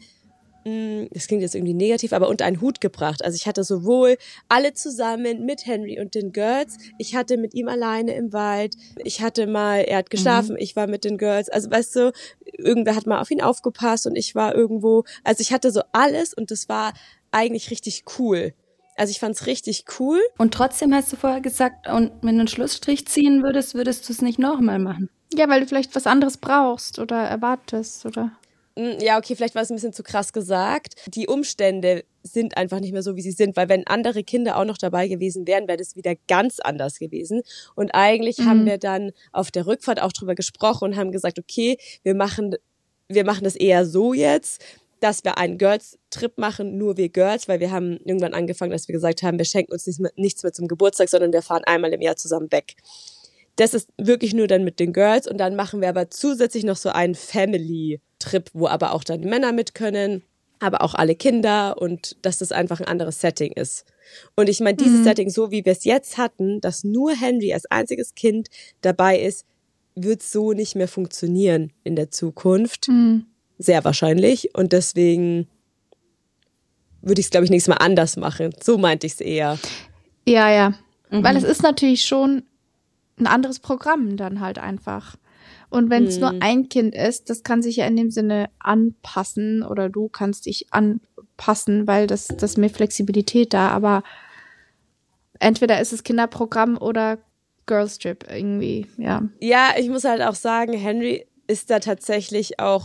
mh, das klingt jetzt irgendwie negativ, aber unter einen Hut gebracht. Also ich hatte sowohl alle zusammen mit Henry und den Girls, ich hatte mit ihm alleine im Wald, ich hatte mal, er hat geschlafen, ich war mit den Girls, also weißt du, irgendwer hat mal auf ihn aufgepasst und ich war irgendwo, also ich hatte so alles und das war eigentlich richtig cool. Also ich fand's richtig cool. Und trotzdem hast du vorher gesagt, und wenn du einen Schlussstrich ziehen würdest, würdest du es nicht nochmal machen. Ja, weil du vielleicht was anderes brauchst oder erwartest oder. Ja, okay, vielleicht war es ein bisschen zu krass gesagt. Die Umstände sind einfach nicht mehr so, wie sie sind, weil wenn andere Kinder auch noch dabei gewesen wären, wäre das wieder ganz anders gewesen. Und eigentlich Mhm. haben wir dann auf der Rückfahrt auch drüber gesprochen und haben gesagt, okay, wir machen, wir machen das eher so jetzt, dass wir einen Girls-Trip machen, nur wir Girls, weil wir haben irgendwann angefangen, dass wir gesagt haben, wir schenken uns nichts mehr, nichts mehr zum Geburtstag, sondern wir fahren einmal im Jahr zusammen weg. Das ist wirklich nur dann mit den Girls und dann machen wir aber zusätzlich noch so einen Family-Trip, wo aber auch dann die Männer mit können, aber auch alle Kinder und dass das einfach ein anderes Setting ist. Und ich meine, dieses Mhm. Setting, so wie wir es jetzt hatten, dass nur Henry als einziges Kind dabei ist, wird so nicht mehr funktionieren in der Zukunft. Mhm. Sehr wahrscheinlich. Und deswegen würde ich es, glaube ich, nächstes Mal anders machen. So meinte ich es eher. Ja, ja. Mhm. Weil es ist natürlich schon ein anderes Programm dann halt einfach. Und wenn es Hm. nur ein Kind ist, das kann sich ja in dem Sinne anpassen oder du kannst dich anpassen, weil das, das ist mehr Flexibilität da. Aber entweder ist es Kinderprogramm oder Girls Trip irgendwie, ja. Ja, ich muss halt auch sagen, Henry ist da tatsächlich auch,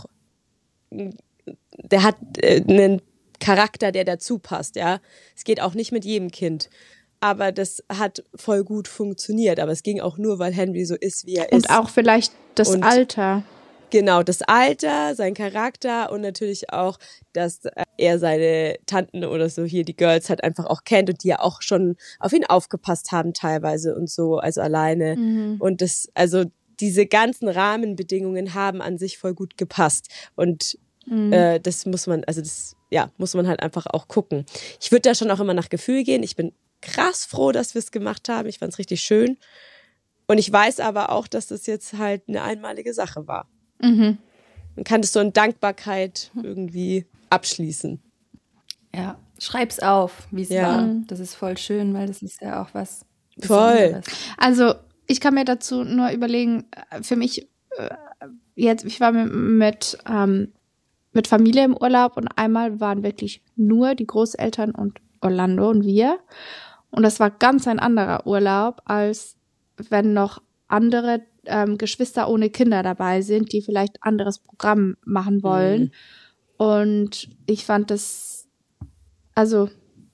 der hat äh, einen Charakter, der dazu passt, ja. Es geht auch nicht mit jedem Kind. Aber das hat voll gut funktioniert. Aber es ging auch nur, weil Henry so ist, wie er Und ist. auch vielleicht das Und- Alter. Genau, das Alter, sein Charakter und natürlich auch, dass er seine Tanten oder so hier, die Girls, halt einfach auch kennt und die ja auch schon auf ihn aufgepasst haben teilweise und so, also alleine. Mhm. Und das, also diese ganzen Rahmenbedingungen haben an sich voll gut gepasst. Und Mhm. äh, das muss man, also das, ja, muss man halt einfach auch gucken. Ich würde da schon auch immer nach Gefühl gehen. Ich bin krass froh, dass wir es gemacht haben. Ich fand es richtig schön. Und ich weiß aber auch, dass das jetzt halt eine einmalige Sache war. Mhm. Man kann das so in Dankbarkeit irgendwie abschließen. Ja, schreib's auf, wie es Ja. war. Das ist voll schön, weil das ist ja auch was Voll. Besonderes. Also ich kann mir dazu nur überlegen, äh, für mich äh, jetzt, ich war mit, mit, ähm, mit Familie im Urlaub und einmal waren wirklich nur die Großeltern und Orlando und wir. Und das war ganz ein anderer Urlaub, als wenn noch andere ähm, Geschwister ohne Kinder dabei sind, die vielleicht anderes Programm machen wollen. Mhm. Und ich fand das, also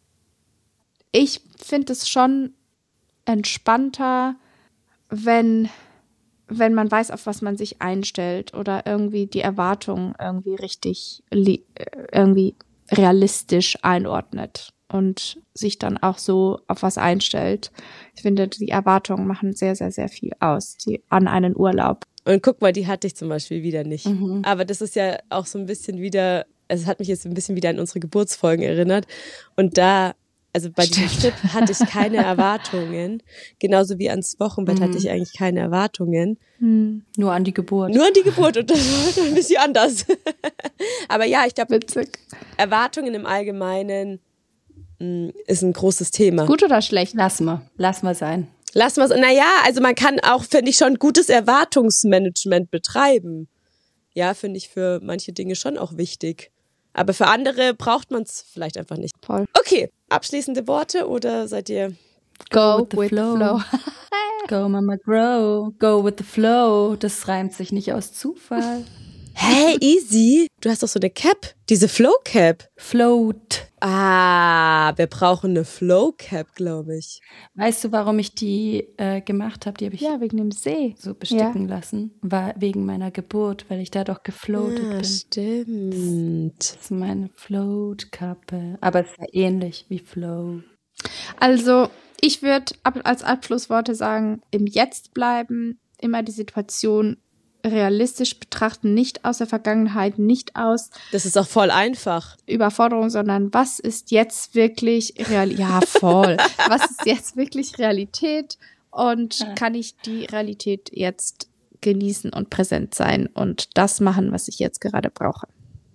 ich finde es schon entspannter, wenn, wenn man weiß, auf was man sich einstellt oder irgendwie die Erwartungen irgendwie richtig, li- äh, irgendwie realistisch einordnet und sich dann auch so auf was einstellt. Ich finde, die Erwartungen machen sehr, sehr, sehr viel aus, die an einen Urlaub. Und guck mal, die hatte ich zum Beispiel wieder nicht. Mhm. Aber das ist ja auch so ein bisschen wieder, also es hat mich jetzt ein bisschen wieder an unsere Geburtsfolgen erinnert. Und da, also bei diesem Trip hatte ich keine Erwartungen. Genauso wie ans Wochenbett Mhm. hatte ich eigentlich keine Erwartungen. Hm, Nur an die Geburt. Nur an die Geburt und das war ein bisschen anders. Aber ja, ich glaube, witzig. Erwartungen im Allgemeinen mh, ist ein großes Thema. Gut oder schlecht? Lass mal, lass mal sein. Lass mal, naja, also man kann auch, finde ich, schon gutes Erwartungsmanagement betreiben. Ja, finde ich für manche Dinge schon auch wichtig. Aber für andere braucht man es vielleicht einfach nicht. Voll. Okay, abschließende Worte oder seid ihr... Go with the with the flow. flow. Go Mama Grow, go with the flow. Das reimt sich nicht aus Zufall. Hey, easy. Du hast doch so eine Cap, diese Flow Cap. Float. Ah, wir brauchen eine Flow Cap, glaube ich. Weißt du, warum ich die äh, gemacht habe? Die habe ich Ja, wegen dem See. so besticken lassen. War wegen meiner Geburt, weil ich da doch gefloatet Ah, bin. stimmt. Das ist meine Float-Kappe. Aber es ist ja ähnlich wie Flow. Also, ich würde ab, als Abschlussworte sagen, im Jetzt bleiben, immer die Situation realistisch betrachten, nicht aus der Vergangenheit, nicht aus Das ist auch voll einfach. Überforderung, sondern was ist jetzt wirklich real? Ja, voll. Was ist jetzt wirklich Realität? Und Ja. kann ich die Realität jetzt genießen und präsent sein und das machen, was ich jetzt gerade brauche?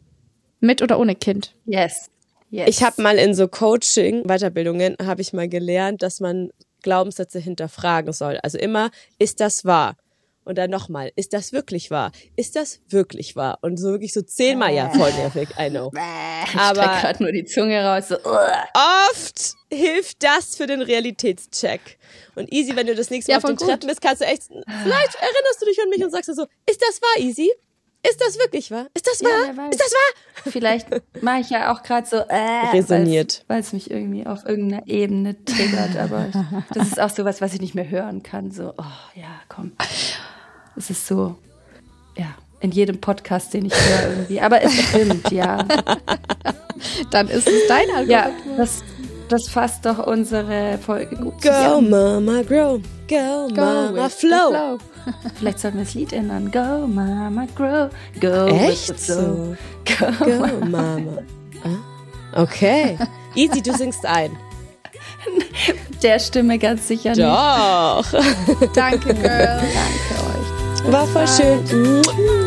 Mit oder ohne Kind? Yes. yes. Ich habe mal in so Coaching, Weiterbildungen, habe ich mal gelernt, dass man Glaubenssätze hinterfragen soll. Also immer, ist das wahr? Und dann nochmal, ist das wirklich wahr? Ist das wirklich wahr? Und so wirklich so zehnmal, ja, voll nervig, I know. Ich Aber- streck gerade nur die Zunge raus. So, uah. Oft hilft das für den Realitätscheck. Und Easy, wenn du das nächste Mal Ja, auf voll den Treppen gut. bist, kannst du echt, vielleicht erinnerst du dich an mich und sagst dir so, ist das wahr, Easy? Ist das wirklich wahr? Ist das Ja, wahr? wer weiß. Ist das wahr? Vielleicht mache ich ja auch gerade so äh, Resoniert. weil es mich irgendwie auf irgendeiner Ebene triggert. Aber ich, das ist auch sowas, was ich nicht mehr hören kann. So, oh ja, komm. Es ist so, ja, in jedem Podcast, den ich höre irgendwie. Aber es stimmt, ja. Dann ist es dein Algorithmus. Ja, das, das fasst doch unsere Folge gut Go, zusammen. Mama, grow. Go, Go Mama, with the flow. flow. Vielleicht sollten wir das Lied ändern. Go, Mama, grow. Go Echt with the flow. so? Go, Go, Mama. Ah, okay. Easy, du singst ein. Der Stimme ganz sicher nicht. Doch. Danke, Girl. Danke euch. War voll schön.